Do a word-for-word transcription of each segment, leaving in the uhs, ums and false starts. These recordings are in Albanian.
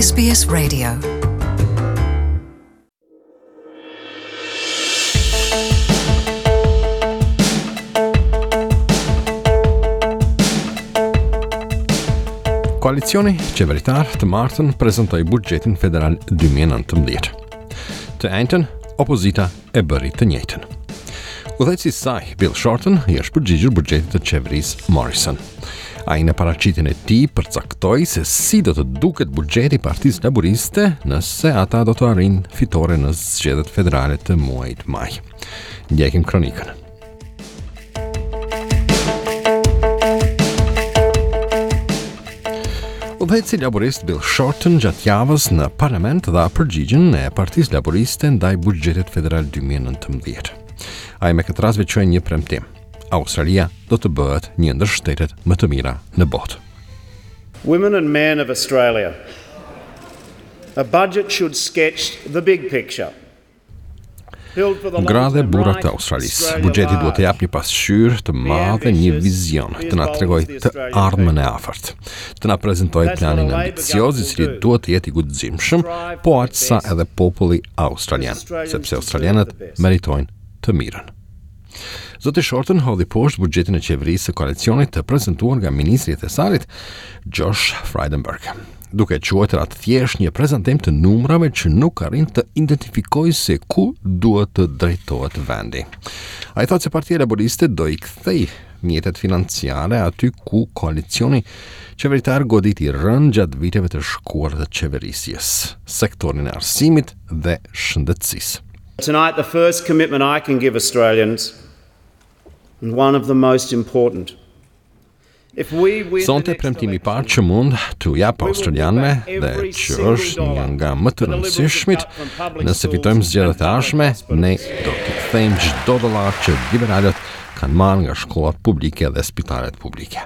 S B S Radio. Koalicioni qeveritar të martën prezantoi buxhetin federal dy mijë e nëntëmbëdhjetë. Të njëjtën, opozita e bëri të njëjtën. Udhëheqësi i saj, Bill Shorten, i është përgjigjur buxhetit të qeverisë Morrison. Ai në paraqitjen e tij përcaktoi se si do të duket buxheti i Partisë Laboriste nëse ata do të arrijnë fitore në zgjedhjet federale të muajit maj. Ndjekim kronikën. Udhëheqësi laborist Bill Shorten gjatë javës në parlament dha përgjigjen e Partisë Laboriste ndaj buxhetit federal dy mijë e nëntëmbëdhjetë. Ai me këtë rast veçoi një premtim. Australia do të bëhet një ndër shtetet më të mira në botë. Women and men of Australia, a budget should sketch the big picture. Gra dhe burra të Australisë, buxheti duhet të japë një pasqyrë të madhe, një vizion, të na tregojë të ardhmen e afërt, të na prezantojë planin ambicioz i cili duhet të jetë i guximshëm, po aq sa edhe populli australian, sepse australianët meritojnë të mirën. Zoti Shorten hodhi poshtë buxhetin e qeverisë së koalicionit të prezantuar nga ministri i Thesarit, Josh Frydenberg, duke quajtur atë thjesht një prezantim të numrave që nuk arrin të identifikojë se ku duhet të drejtohet vendi. Ai thotë se Partia Laboriste do i kthej mjetet financiare aty ku koalicioni qeveritar goditi rënd gjatë viteve të shkuar të qeverisjes, sektorin e arsimit dhe shëndetësisë. Tonight, the first commitment I can give Australians, and one of the most important. Sonte premtimi i parë që mund t'u jap australianëve dhe që është një nga më të rëndësishmit, nëse fitojmë zgjedhjet e ardhshme, ne do t'i kthejmë çdo dollar që liberalët kanë marrë nga shkollat publike dhe spitalet publike.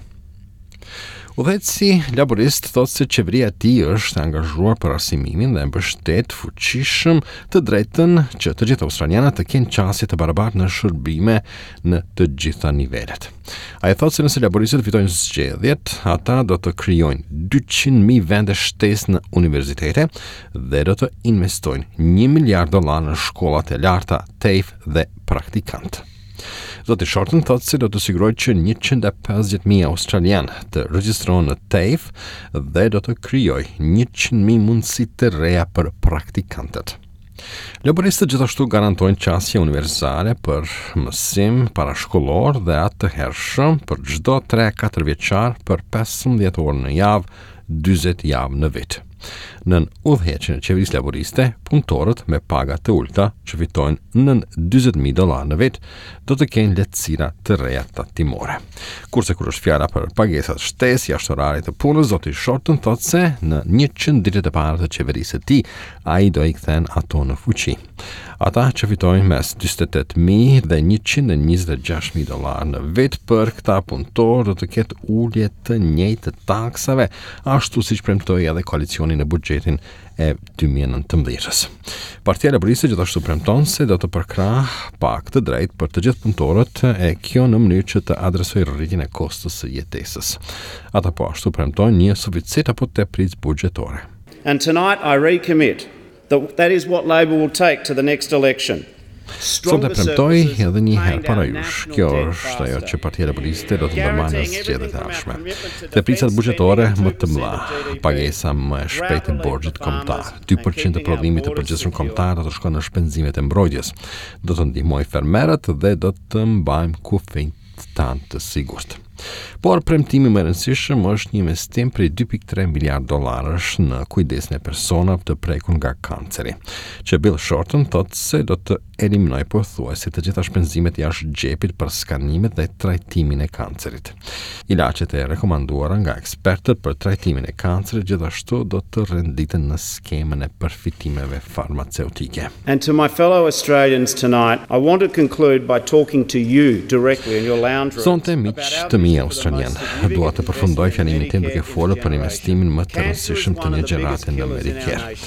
Udhëheqësi laborist thotë se qeveria e tij është angazhuar për arsimimin dhe mbështet fuqishëm të drejtën që të gjithë australianët të kenë qasje të barabartë në shërbime në të gjitha nivelet. Ai thotë se nëse laboristët fitojnë zgjedhjet, ata do të krijojnë dyqind mijë vende shtesë në universitete dhe do të investojnë një miliard dollar në shkollat e larta, TAFE dhe praktikant. Zoti Shorten thotë se do të sigurojë që njëqind e pesëdhjetë mijë australian të regjistrohen në TAFE dhe do të krijojë njëqind mijë mundësi të reja për praktikantët. Laboristët gjithashtu garantojnë qasje universale për mësim parashkollor dhe atë të hershëm për çdo tre katër vjeçar për pesëmbëdhjetë orë në javë, dyzet javë në vit. Nën udhëheqjen e qeverisë laboriste, punëtorët me paga të ulta që fitojnë nën dyzet mijë dollar në vit do të kenë lehtësira të reja tatimore. Kurse kur është fjala për pagesat shtesë jashtë orarit të punës, zoti Shorten thotë se në njëqind ditët e para të qeverisë së tij, ai do i kthen ato në fuqi. Ata që fitojnë mes dyzet e tetë mijë dhe njëqind e njëzet e gjashtë mijë dollar në vit për këta punëtorë do të ketë ulje të njëjtë të taksave, ashtu siç premtoi edhe koalicioni në buxhetin e dy mijë e nëntëmbëdhjetës. Partia Laboriste gjithashtu premton se do të përkrah pak të drejtë për të gjithë punëtorët e kjo në mënyrë që të adresojë rritjen e kostos së jetesës. Ata po ashtu premtojnë një suficit apo teprizë buxhetore. And tonight I recommit that that is what Labor will take to the next election. Sonte premtoi edhe një herë para jush. Kjo është ajo që Partia Laboriste do të ndërmarrë në zgjedhjet e ardhshme. Tepricat buxhetore më të mëdha, pagesa më e shpejtë e borxhit kombëtar, dy përqind të prodhimit të përgjithshëm kombëtar do të shkojnë në shpenzimet e mbrojtjes. Do të ndihmojë fermerët dhe do të mbajmë kufijt tanë të sigurt. Por premtimi më i rëndësishëm është një investim prej dy pikë tre miliard dollarësh në kujdesin e personave të prekur nga kanceri, që Bill Shorten thotë se do të eliminojë pothuajse të gjitha shpenzimet jashtë xhepit për skanimet dhe trajtimin e kancerit. Ilaçet e rekomanduara nga ekspertët për trajtimin e kancerit gjithashtu do të renditen në skemën e përfitimeve farmaceutike. And to my fellow Australians tonight, I want to conclude by talking to you directly in your lounge room. Sonte miq të mi australian, dua të përfundoj fjalimin tim duke folur për investimin më të rëndësishëm të një gjerate në Medicare.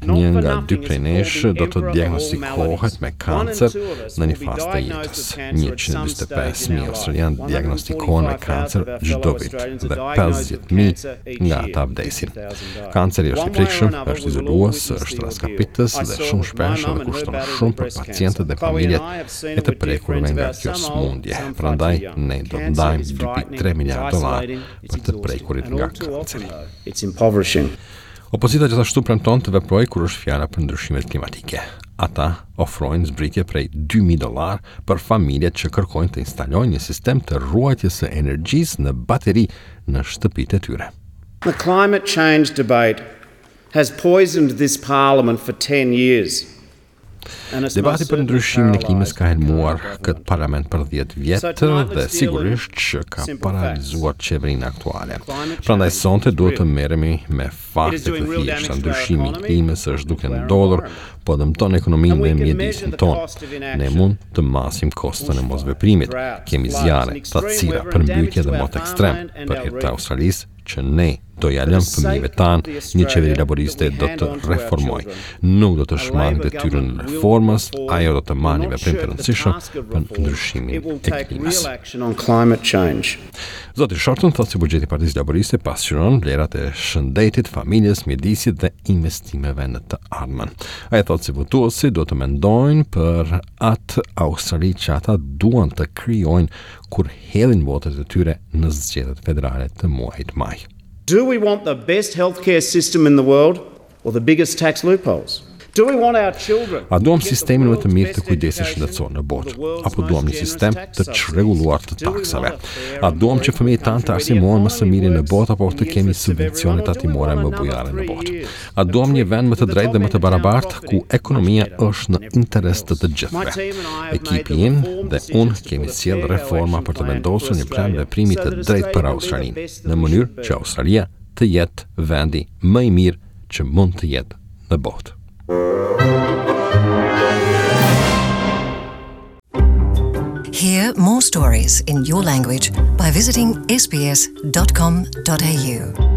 Njënga dy prej nesh do të diagnostikohet me kancer në një fazë të jetës. njëqind e njëzet e pesë mijë australian diagnostikohen me kancer çdo vit dhe pesëdhjetë mijë nga ata vdesin. Kanceri është i prekshëm, është izolues, është raskapitës dhe shumë shpesh edhe kushton shumë për pacientët dhe familjet e të prekurve nga kjo sëmundje. Prandaj ne do të ndajmë dy pikë tre miliardë dollar për të prekurit nga kanceri. Opozita gjithashtu premton të veprojë kur është fjala për ndryshimet klimatike. Ata ofrojnë zbritje prej dy mijë dollar për familjet që kërkojnë të instalojnë një sistem të ruajtjes së energjisë në bateri në shtëpitë e tyre. The climate change debate has poisoned this parliament for ten years. Debati për ndryshimin e klimës ka helmuar këtë parlament për dhjetë vjetë dhe sigurisht që ka paralizuar qeverinë aktuale. Prandaj sonte duhet të merremi me fakte të thjeshta. Ndryshimi i klimës është duke ndodhur, po dëmton ekonominë dhe mjedisin tonë. Ne mund të masim kostën e mosveprimit. Kemi zjarre, thatësira, përmbytje dhe mot ekstrem. Për hir të Australisë, që ne do ja lëm fëmijëve tanë, një qeveri laboriste do të reformoj. Nuk do të shmang detyrën e reformës, ajo do të marrë një veprim të rëndësishëm për ndryshimin e klimës. Zoti Shorten thotë se buxheti i Partisë Laboriste pasqyron vlerat e shëndetit, familjes, mjedisit dhe investimeve në të ardhmen. Ai thotë se votuesit do të mendojnë për atë Australi që ata duan të krijojnë kur hedhin votat e tyre në zgjedhjet federale të muajit maj. Do we want the best healthcare system in the world or the biggest tax loopholes? Do we want our children? A duam sistemin më të mirë të kujdesit shëndetësor në botë, apo duam një sistem të çrregulluar të taksave? A duam që fëmijët tanë të arsimohen më së miri në botë apo të kemi subvencione tatimore më bujare në botë? A duam një vend më të drejtë dhe më të barabartë ku ekonomia është në interes të të gjithëve? Ekipi im dhe unë kemi sjellë reforma për të vendosur një plan veprimi të drejtë për Australinë, në mënyrë që Australia të jetë vendi më i mirë që mund të jetë në botë. Hear more stories in your language by visiting s b s dot com dot a u.